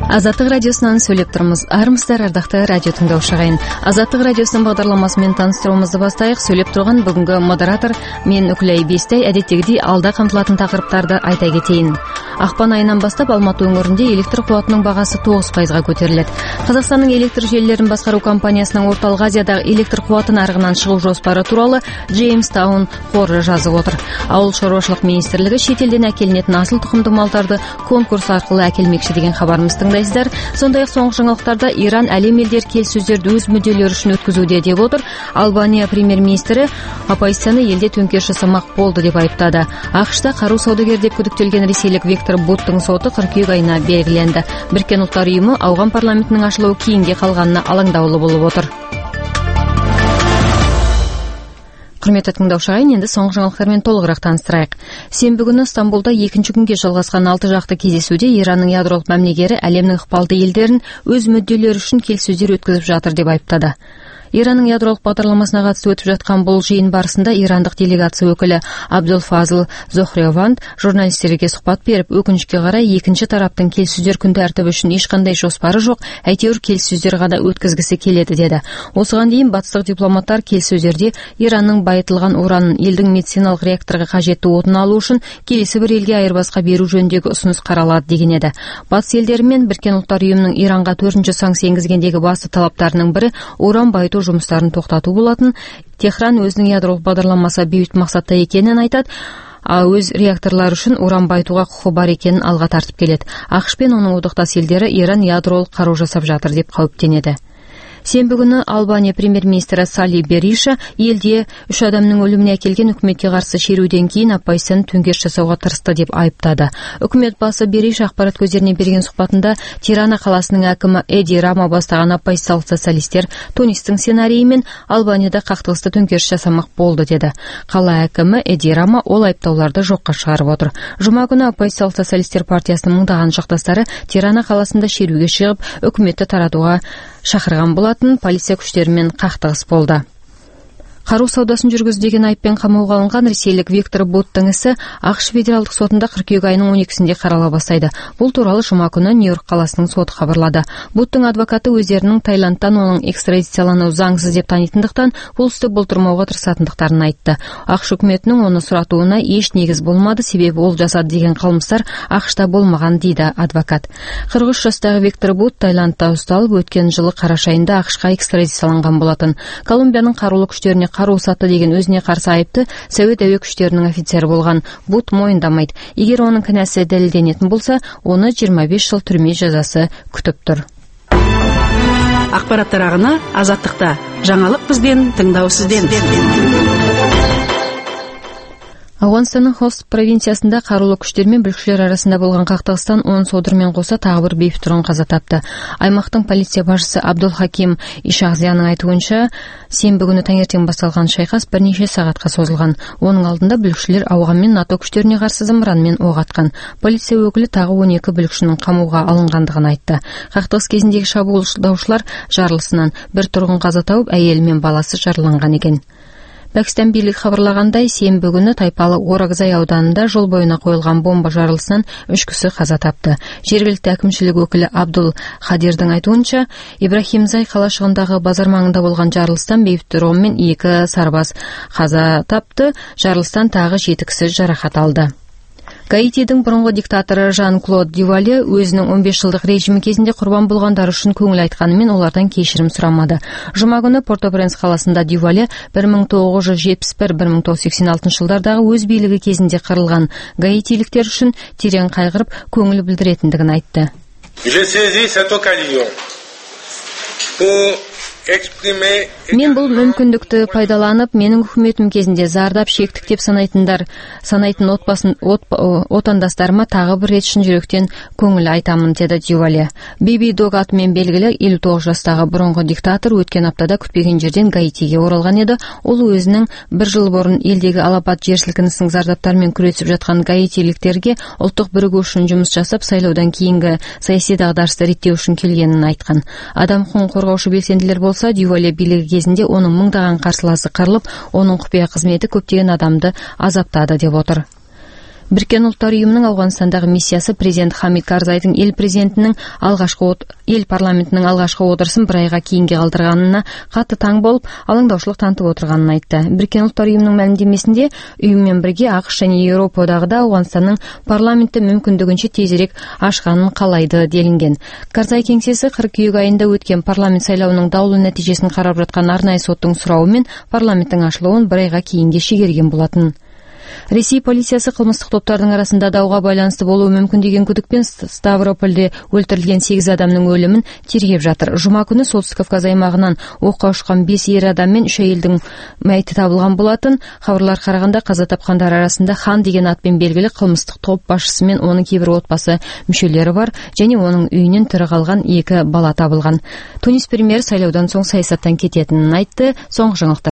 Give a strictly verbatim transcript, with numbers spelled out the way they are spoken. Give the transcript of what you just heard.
Азаттык радиосунан сөйлөп турмуз. Армысыздар, ардактуу радио тыңдоочу агайын. Азаттык радиосунун багдарламасы менен тааныштырууңузду баштайык. Сөйлөп турган бүгүнкү модератор мен Үкүлай Бестей. Адеттегидей алда камтылатын такырыптарды айта кетейин. Акпан айынан баштап Алматы өңүрүндө электр кубатынын багасы тогуз пайызга көтөрүлөт. Казакстандын электр желилерин баскаруу компаниясынын Ортолук Азиядагы электр кубаты нарыгынан чыгуу жоспары тууралу Jamestown қоры жазып отыр. Ауыл шаруашылык министрлиги чет элден акелинетин асыл тукумдуу малдарды конкурс аркылуу акелмекчи деген кабарыбызды тыңдайсыздар. Сондай-ак соңку жаңылыктарда Иран әлем элдер келиссөздөрдү өз мүдделери үчүн өткөзүүдө деп отур. Албания премьер-министри оппозицияны элде төңкериш жасамак болду деп айыптады. АКШта каруу саудагер деп күдүктөлгөн ресейлик Виктор Буттун соту кыркүйек айына белгиленди. Бириккен Улуттар уюму Ауган парламентинин ашылуу кийинге калганына алаңдаулуу болуп отур. Кырметтүү тыңдоочу агайын, энди соңку жаңылыктар менен толугураак тааныштырайык. Сенби күнү Стамбулда экинчи күнгө жалгашкан алты жакты кездесүүдө Иранның ядролук мамлекери әлемдин ыкпалдуу элдерин өз мүдделери үчүн келиссөздөр өткөзүп жатыр деп айыптады. Иранның ядролук багдарламасына катысып өтүп жаткан бул жыйын барысында ирандык делегация өкүлү Абдулфазыл Зохреванд журналисттерге сухбат берип, өкүнүчкө карай экинчи тараптын келиссөздөр күн тартиби үчүн эч кандай жоспары жок, әйтеуир келиссөздөр гана өткөзгүсү келет деди. Осуган кийин батыстык дипломаттар келиссөздөрдө Иранның байытылган уранын элдин медициналык реакторго кажеттүү отун алуу үчүн келеси бир элге айырбаска берүү жөнүндөгү усунус каралат деген эди. Батыс элдери менен Бириккен Улуттар уюмунун Иранга төртүнчү санкция энгизгендеги басты талаптарынын бири уран байытуу жумуштарын токтотуу болотун. Техран өзүнүн ядролук багдарламасы бейбит максатта экенин айтат, а өз реакторлору үчүн уран байытууга кукугу бар экенин алга тартып келет. АКШ менен анын одокташ элдери Иран ядролук кароо жасап жатыр деп кауіптенеді. Сенби күнү Албания премьер-министри Сали Бериша элде үч адамдын өлүмүнө акелген өкмөткө каршы шерүүдөн кийин оппозицияны төңкериш жасауга тырышты деп айыптады. Өкмөт баасы Бериша акпарат көздөрүнө берген сухбатында Тирана каласынын акимы Эди Рама бастаган оппозициялык социалисттер Тунистин сценарийи менен Албанияда кактыгысты төңкериш жасамак болду деди. Кала акимы Эди Рама ол айыптоолорду жокко чыгарып отур. Жума күнү оппозициялык социалисттер партиясынын мыңдаган жакташтары Тирана каласында шерүүгө чыгып, өкмөттү таратууга шакырган болатын. Полиция күчтөрү менен кактыгыс болду. Каруу саудасын жүргүзүү деген айыппен камоого алынган ресейлик Виктор Буттун isi АКШ федералдык сотунда кыркүйек айынын он экисинде карала баштайды. Бул тууралуу жума күнү Нью-Йорк каласынын соты кабарлады. Буттун адвокаты өздеринин Таиландтан анын экстрадициялануу заңсыз деп таанитындыктан бул исти болтурмоого тырышатындыктарын айтты. АКШ өкмөтүнүн аны суратууна эч негиз болмады, себеби ол жасады деген кылмыштар АКШта болмаган дейди адвокат. кырк үч жаштагы Виктор Бут Таиландда ушталып, өткөн жылы караш айында АКШка экстрадицияланган болотун. Колумбиянын каруулуу күчтөрүнө каруу сатты деген өзүнө каршы айыпты Совет әуе күчтөрүнүн офицери болгон Бут моюндамайт. Эгер анын кінәсі далилденетін болса, оны жыйырма беш жыл түрмө жазасы күтүп тур. Акпараттар агына Азаттыкта. Жаңалык бизден, тыңдоо сизден. Ауганстандын Хост провинциясында каруулуу күчтөр менен бүлүкчүлөр арасында болгон кактыгыстан он содур менен коса тагы бир бейбит тургун каза тапты. Аймактын полиция башчысы Абдул Хаким Ишахзиянын айтуунча, сенби күнү таңертең башталган шайкас бир нече саатка созулган. Онун алдында бүлүкчүлөр Ауган менен НАТО күчтөрүнө каршы зымыран менен ок аткан. Полиция өкүлү тагы он эки бүлүкчүнүн камоого алынгандыгын айтты. Кактыгыс кезиндеги шабуылдаушылар жарылышынан бир тургун каза тауып, айел менен баласы жараланган экен. Пакистан бийлиги кабарлагандай, сенби күнү Тайпалы Оракзай ауданында жол боюна коюлган бомба жарылышынан үч киши каза тапты. Жергиликтүү акимчилик өкүлү Абдул Хадирдин айтуунча, Ибрахимзай калашыгындагы базар маңында болгон жарылыштан бейбит тургун менен эки сарбаз каза тапты, жарылыштан тагы жети киши жаракат алды. Гаитидин мурунку диктатору Жан-Клод Дювале өзүнүн он беш жылдык режими кезинде курбан болгондар үчүн көңүл айтканы менен алардан кечирим сурамады. Жума күнү Порто-Пренс каласында Дювале бир миң тогуз жүз жетимиш бир — бир миң тогуз жүз сексен алтынчы жылдардагы өз бийлиги кезинде кырылган гаитиликтер үчүн терең кайгырып, көңүл билдиретиндигин айтты. Мен бул мүмкүндүктү пайдаланып, менин өкмөтүм кезинде зардап шектик деп санайтындар, санайтын отбасын от, отандастарыма тагы бир рет чын жүрөктөн көңүл айтамын, деди Дювале. Биби Дог аты менен белгилүү элүү тогуз жаштагы мурунку диктатор өткөн аптада күтпөгөн жерден Гаитиге оралган эди. Ол өзүнүн бир жыл мурун элдеги алапат жер силкинисинин зардаптары менен күрөшүп жаткан гаитиликтерге улуттук биригүү үчүн жумуш жасап, сайлоодон кийинки саясий дагдарышты реттөө үчүн келгенин айткан. Адам укугун коргоочу белсендилер болсо, Дювале бийлиги кезинде онун мыңдаган каршыласы кырылып, онун купуя кызмети көптөгөн адамды азаптады деп отур. Біріккен ұлттар ұйымының Ауғанстандағы миссиясы президент Хамид Карзайдың ел президентінің алғашқы ел парламентінің алғашқы отырысын бір айға кейінге қалдырғанына қатты таң болып, алаңдаушылық танытып отырғанын айтты. Біріккен ұлттар ұйымының мәлімдемесінде ұйыммен бірге ақш және Еуропа одағы да Ауғанстанның парламенті мүмкіндігінше тезірек ашқанын қалайды делінген. Карзай кеңсесі қыркүйек айында өткен парламент сайлауының даулы нәтижесін қарап жатқан арнайы соттың сұрауымен парламенттің ашылуын бір айға кейінге шегерген болатын. Ресей полициясы қылмыстық топтардың арасында дауға байланысты болуы мүмкін деген күдікпен Ставропольде өлтірілген сегіз адамның өлімін тергеп жатыр. Жұма күні Солтүстік Кавказ аймағынан оққа ұшқан бес ер адам мен үш әйелдің мәйіті табылған болатын. Хабарлар қарағанда қаза тапқандар арасында Хан деген атпен белгілі қылмыстық топ басшысы мен оның кейбір отбасы мүшелері бар, және оның үйінен тірі қалған екі бала табылған. Тунис премьері сайлаудан соң саясаттан кететінін айтты. Соңғы жаңалықтар